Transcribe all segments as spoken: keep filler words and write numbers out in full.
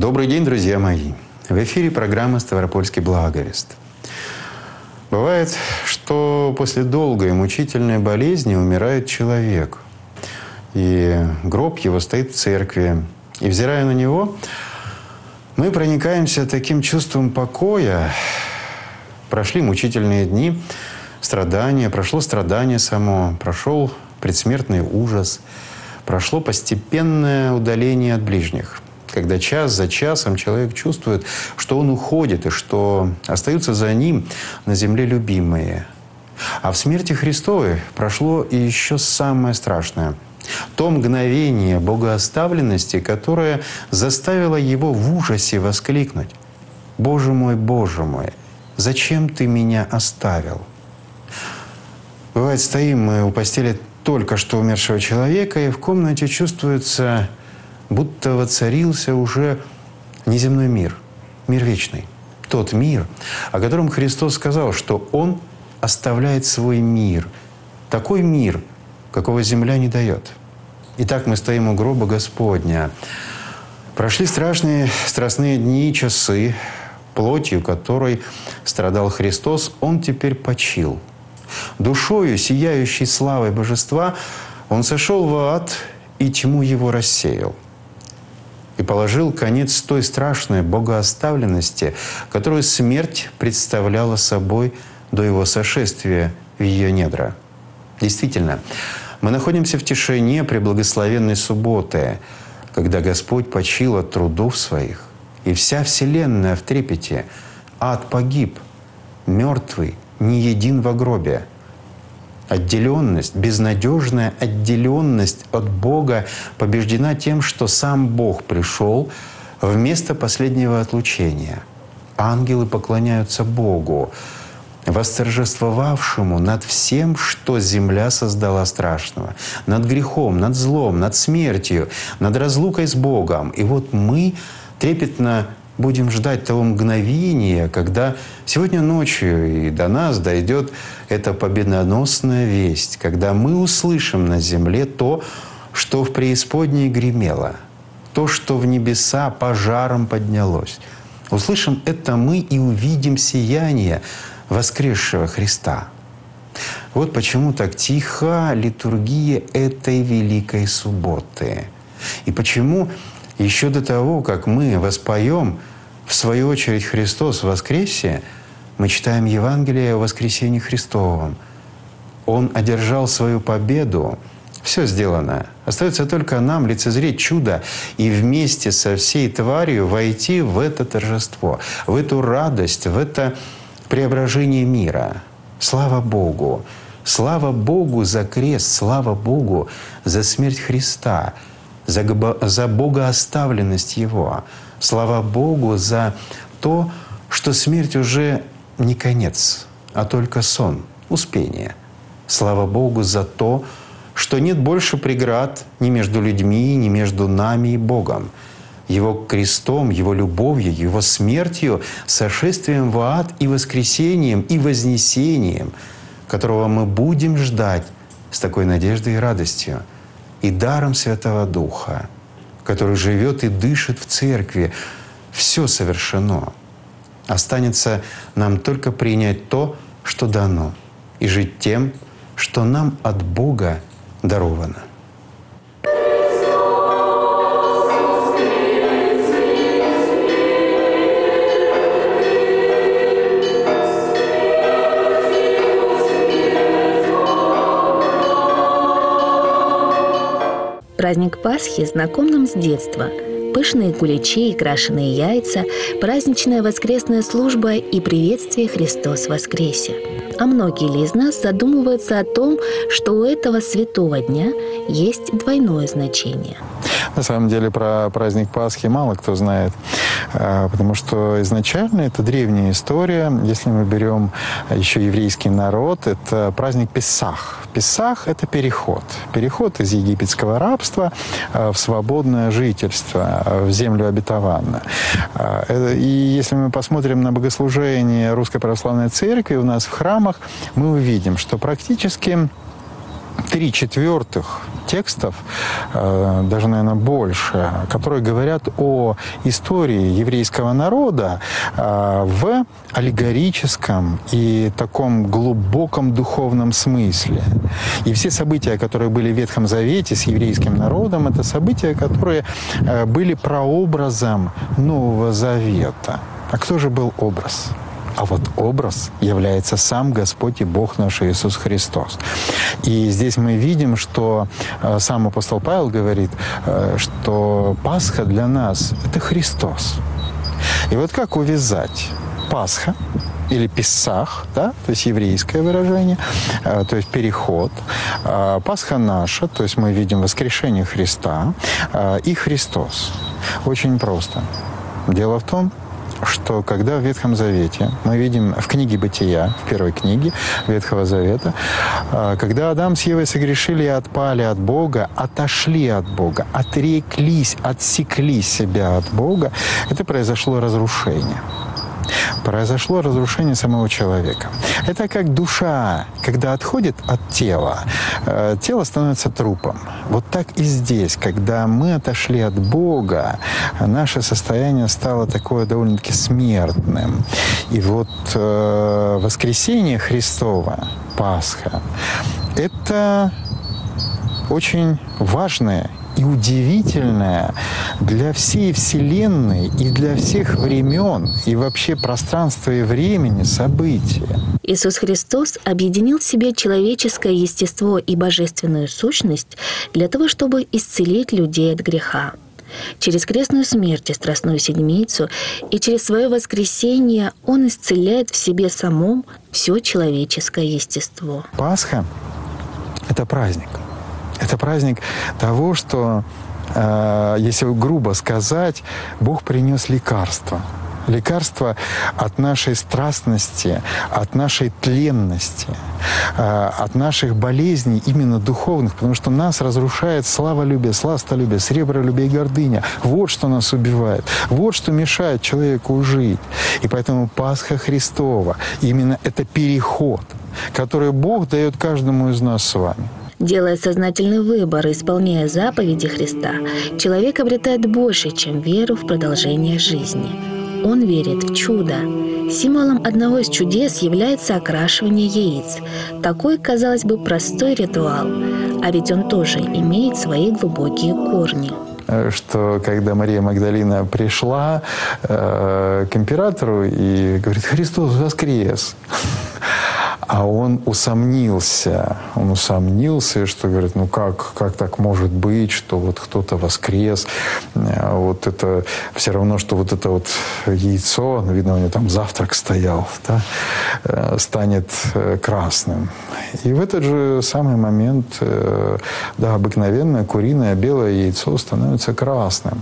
Добрый день, друзья мои! В эфире программа «Ставропольский благовест». Бывает, что после долгой мучительной болезни умирает человек, и гроб его стоит в церкви. И, взирая на него, мы проникаемся таким чувством покоя. Прошли мучительные дни, страдания, прошло страдание само, прошел предсмертный ужас, прошло постепенное удаление от ближних. Когда час за часом человек чувствует, что он уходит и что остаются за ним на земле любимые. А в смерти Христовой прошло и еще самое страшное. То мгновение богооставленности, которое заставило его в ужасе воскликнуть: «Боже мой, Боже мой, зачем ты меня оставил?» Бывает, стоим мы у постели только что умершего человека, и в комнате чувствуется, будто воцарился уже неземной мир, мир вечный. Тот мир, о котором Христос сказал, что Он оставляет свой мир. Такой мир, какого земля не дает. Итак, мы стоим у гроба Господня. Прошли страшные страстные дни, часы. Плотью, которой страдал Христос, Он теперь почил. Душою, сияющей славой Божества, Он сошел в ад, и тьму его рассеял. И положил конец той страшной богооставленности, которую смерть представляла собой до Его сошествия в ее недра. Действительно, мы находимся в тишине преблагословенной субботы, когда Господь почил от трудов своих, и вся вселенная в трепете. Ад погиб, мертвый, не един во гробе. Отделенность, безнадежная отделенность от Бога побеждена тем, что сам Бог пришел в место последнего отлучения. Ангелы поклоняются Богу, восторжествовавшему над всем, что земля создала страшного, над грехом, над злом, над смертью, над разлукой с Богом. И вот мы трепетно будем ждать того мгновения, когда сегодня ночью и до нас дойдет эта победоносная весть, когда мы услышим на земле то, что в преисподней гремело, то, что в небеса пожаром поднялось. Услышим это мы и увидим сияние воскресшего Христа. Вот почему так тиха литургия этой великой субботы. И почему еще до того, как мы воспоем, в свою очередь, «Христос воскресе», мы читаем Евангелие о воскресении Христовом. Он одержал свою победу, все сделано. Остается только нам лицезреть чудо и вместе со всей тварью войти в это торжество, в эту радость, в это преображение мира. Слава Богу! Слава Богу за крест, слава Богу за смерть Христа, за, за богооставленность Его. Слава Богу за то, что смерть уже не конец, а только сон, успение. Слава Богу за то, что нет больше преград ни между людьми, ни между нами и Богом. Его крестом, Его любовью, Его смертью, сошествием в ад и воскресением, и вознесением, которого мы будем ждать с такой надеждой и радостью, и даром Святого Духа, который живет и дышит в церкви. Все совершено. Останется нам только принять то, что дано, и жить тем, что нам от Бога даровано. Праздник Пасхи знаком нам с детства. Пышные куличи и крашеные яйца, праздничная воскресная служба и приветствие «Христос воскресе». А многие ли из нас задумываются о том, что у этого святого дня есть двойное значение? На самом деле про праздник Пасхи мало кто знает, потому что изначально это древняя история. Если мы берем еще еврейский народ, это праздник Песах. Песах – это переход. Переход из египетского рабства в свободное жительство, в землю обетованную. И если мы посмотрим на богослужение Русской Православной Церкви у нас в храмах, мы увидим, что практически три четвертых текстов, даже, наверное, больше, которые говорят о истории еврейского народа в аллегорическом и таком глубоком духовном смысле. И все события, которые были в Ветхом Завете с еврейским народом, это события, которые были прообразом Нового Завета. А кто же был образ? А вот образ является сам Господь и Бог наш Иисус Христос. И здесь мы видим, что сам апостол Павел говорит, что Пасха для нас — это Христос. И вот как увязать Пасха или Песах, да, то есть еврейское выражение, то есть переход, Пасха наша, то есть мы видим воскрешение Христа, и Христос. Очень просто. Дело в том, что когда в Ветхом Завете, мы видим в книге Бытия, в первой книге Ветхого Завета, когда Адам с Евой согрешили и отпали от Бога, отошли от Бога, отреклись, отсекли себя от Бога, это произошло разрушение. Произошло разрушение самого человека. Это как душа, когда отходит от тела, тело становится трупом. Вот так и здесь, когда мы отошли от Бога, наше состояние стало такое довольно-таки смертным. И вот э, воскресение Христова, Пасха, это очень важное и удивительное для всей Вселенной и для всех времен, и вообще пространства и времени события. Иисус Христос объединил в себе человеческое естество и божественную сущность для того, чтобы исцелить людей от греха. Через крестную смерть и страстную седмицу и через свое воскресение Он исцеляет в себе самом все человеческое естество. Пасха — это праздник. Это праздник того, что, э, если грубо сказать, Бог принес лекарство. Лекарство от нашей страстности, от нашей тленности, э, от наших болезней именно духовных, потому что нас разрушает славолюбие, сластолюбие, сребролюбие и гордыня. Вот что нас убивает, вот что мешает человеку жить. И поэтому Пасха Христова именно это переход, который Бог дает каждому из нас с вами. Делая сознательный выбор и исполняя заповеди Христа, человек обретает больше, чем веру в продолжение жизни. Он верит в чудо. Символом одного из чудес является окрашивание яиц. Такой, казалось бы, простой ритуал, а ведь он тоже имеет свои глубокие корни. Что когда Мария Магдалина пришла э, к императору и говорит: «Христос воскрес!» А он усомнился, он усомнился, что говорит, ну как, как так может быть, что вот кто-то воскрес, вот это все равно, что вот это вот яйцо, ну, видно, у него там завтрак стоял, да, станет красным. И в этот же самый момент, да, обыкновенное куриное белое яйцо становится красным.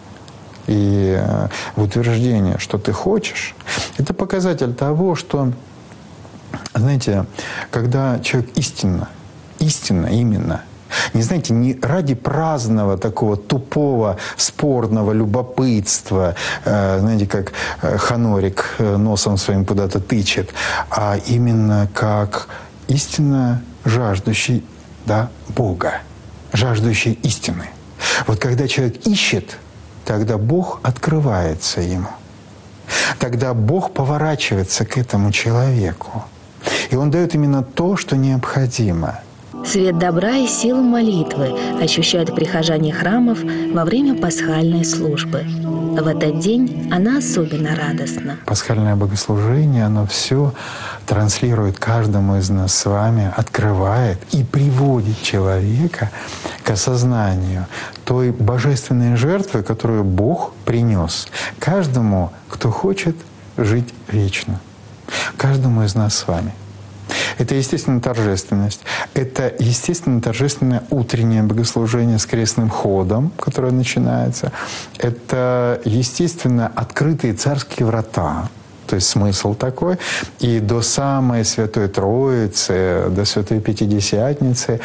И утверждение, что ты хочешь, это показатель того, что, знаете, когда человек истинно, истинно именно, не знаете, не ради праздного такого тупого, спорного любопытства, э, знаете, как Ханорик носом своим куда-то тычет, а именно как истинно жаждущий, да, Бога, жаждущий истины. Вот когда человек ищет, тогда Бог открывается ему. Тогда Бог поворачивается к этому человеку. И Он дает именно то, что необходимо. Свет добра и силу молитвы ощущают прихожане храмов во время пасхальной службы. В этот день она особенно радостна. Пасхальное богослужение, оно все транслирует каждому из нас с вами, открывает и приводит человека к осознанию той божественной жертвы, которую Бог принес каждому, кто хочет жить вечно. Каждому из нас с вами. Это, естественно, торжественность. Это, естественно, торжественное утреннее богослужение с крестным ходом, которое начинается. Это, естественно, открытые царские врата. То есть смысл такой. И до самой Святой Троицы, до Святой Пятидесятницы,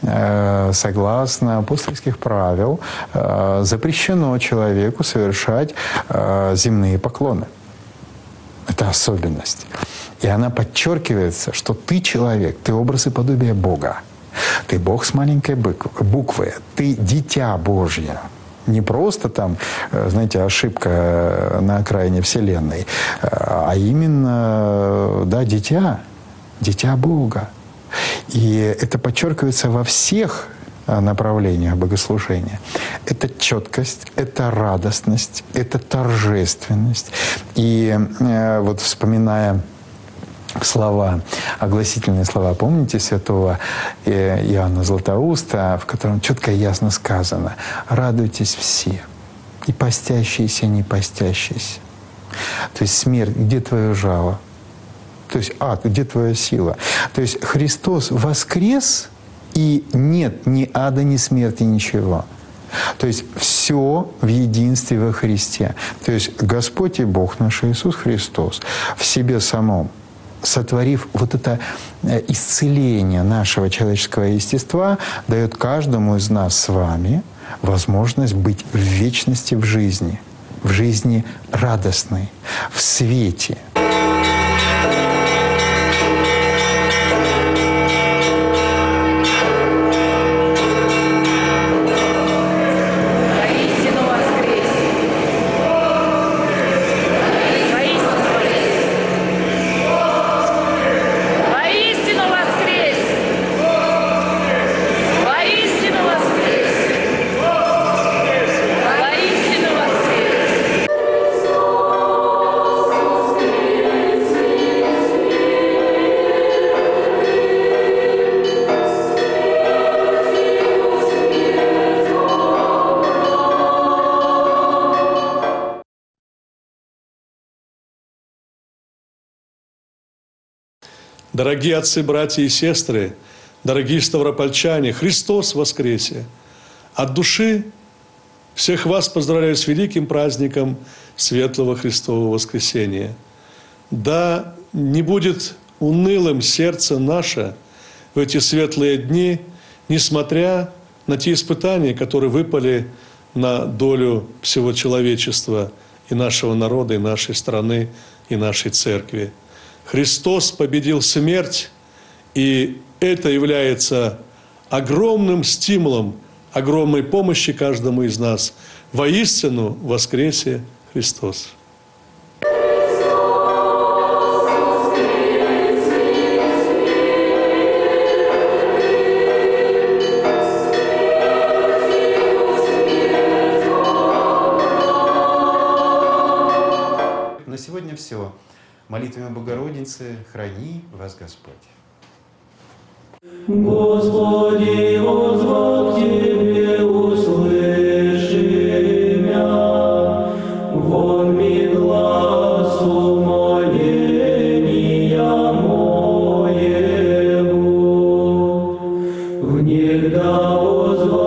согласно апостольских правил, запрещено человеку совершать земные поклоны. Это особенность. И она подчеркивается, что ты человек, ты образ и подобие Бога. Ты Бог с маленькой буквы. Ты дитя Божье. Не просто там, знаете, ошибка на окраине Вселенной, а именно, да, дитя, дитя Бога. И это подчеркивается во всех направлениях богослужения. Это четкость, это радостность, это торжественность. И э, вот вспоминая слова, огласительные слова, помните святого Иоанна Златоуста, в котором четко и ясно сказано: «Радуйтесь все, и постящиеся, и не постящиеся». То есть смерть, где твое жало? То есть ад, где твоя сила? То есть Христос воскрес, и нет ни ада, ни смерти, ничего. То есть все в единстве во Христе. То есть Господь и Бог наш Иисус Христос в себе самом, сотворив вот это исцеление нашего человеческого естества, дает каждому из нас с вами возможность быть в вечности в жизни, в жизни радостной, в свете. Дорогие отцы, братья и сестры, дорогие ставропольчане, Христос воскресе! От души всех вас поздравляю с великим праздником Светлого Христового воскресения. Да не будет унылым сердце наше в эти светлые дни, несмотря на те испытания, которые выпали на долю всего человечества и нашего народа, и нашей страны, и нашей церкви. Христос победил смерть, и это является огромным стимулом, огромной помощи каждому из нас. Воистину воскресе Христос! На сегодня все. Молитвами Богородицы храни вас Господь. Господи, воззвал к Тебе, услыши мя, вон ми глаз умоления моего, внегда воззвал